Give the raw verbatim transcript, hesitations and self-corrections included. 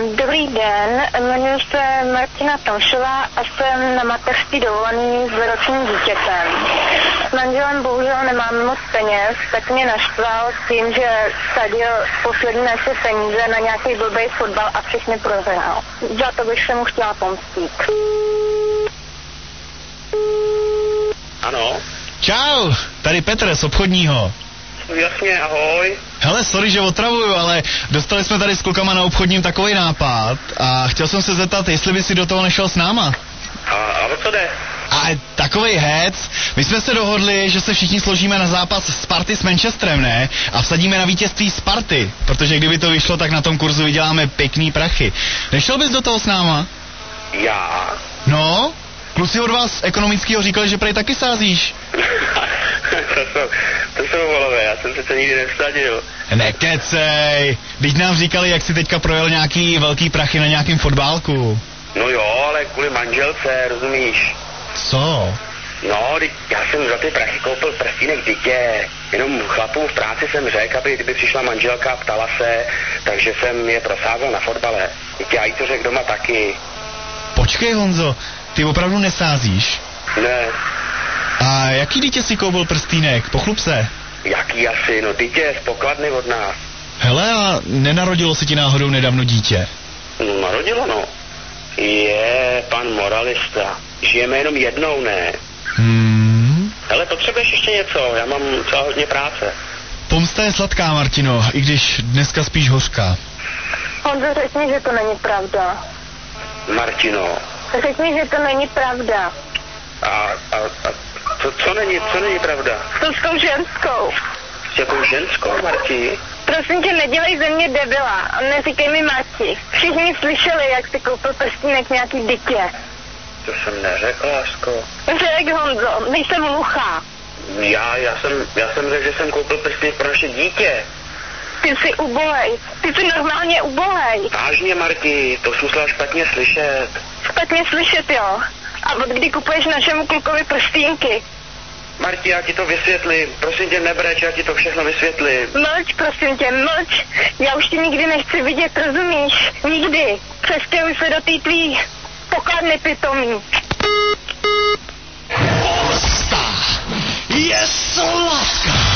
Dobrý den, jmenuji se Martina Tomšová a jsem na mateřský dovolený s ročním dítětem. S manželem bohužel nemám moc peněz, tak mě naštval tím, že sadil poslední naše peníze na nějaký blbej fotbal a všechny prohrál. Za to bych se mu chtěla pomstít. Ano. Čau, tady Petr z obchodního. Jasně, ahoj. Hele, sorry, že otravuju, ale dostali jsme tady s klukama na obchodním takový nápad a chtěl jsem se zeptat, jestli by si do toho nešel s náma. A, a o co jde? A takovej hec, my jsme se dohodli, že se všichni složíme na zápas Sparty s Manchesterem, ne? A vsadíme na vítězství Sparty, protože kdyby to vyšlo, tak na tom kurzu vyděláme pěkný prachy. Nešel bys do toho s náma? Já? No, kluci od vás ekonomického říkali, že prej taky sázíš. to jsou, to jsou volové, já jsem se to nikdy nevsadil. Nekecej, teď nám říkali, jak si teďka projel nějaký velký prachy na nějakým fotbálku. No jo, ale kvůli manželce, rozumíš? Co? No, já jsem za ty prachy koupil prstínek dítě, jenom chlapům v práci jsem řekl, aby kdyby přišla manželka a ptala se, takže jsem je prosázel na fotbale. Dítě, já jí to řekl doma taky. Počkej, Honzo, ty opravdu nesázíš? Ne. A jaký dítě si koupil prstýnek? Pochlup se. Jaký asi? No dítě z pokladny od nás. Hele, a nenarodilo se ti náhodou nedávno dítě? No, narodilo, no. Je, pan moralista. Žijeme jenom jednou, ne? Hmm. Hele, potřebuješ ještě něco? Já mám celá hodně práce. Pomsta je sladká, Martino, i když dneska spíš hořká. Honzo, řekni, že to není pravda. Martino. Řekni, že to není pravda. A, a, a co, co není, co není pravda? S tou ženskou. S jakou ženskou, Marti? Prosím tě, nedělej ze mě debila a neříkej mi Marti. Všichni slyšeli, jak jsi koupil prstínek nějaký dítě. To jsem neřekl, lásko. Řek, Honzo, nejsem mucha. Já, já jsem, já jsem řekl, že jsem koupil prstínek pro naše dítě. Ty jsi ubohej. Ty jsi normálně ubohej. Vážně, Marti, to jsi musela špatně slyšet. Špatně slyšet, jo. A od kdy kupuješ našemu klukovi prstínky? Marti, já ti to vysvětlím. Prosím tě, nebreč, já ti to všechno vysvětlím. Mlč, prosím tě, mlč. Já už tě nikdy nechci vidět, rozumíš? Nikdy. Přestěhuj se do té tvý pokladny pitomí. Pomsta je sladká.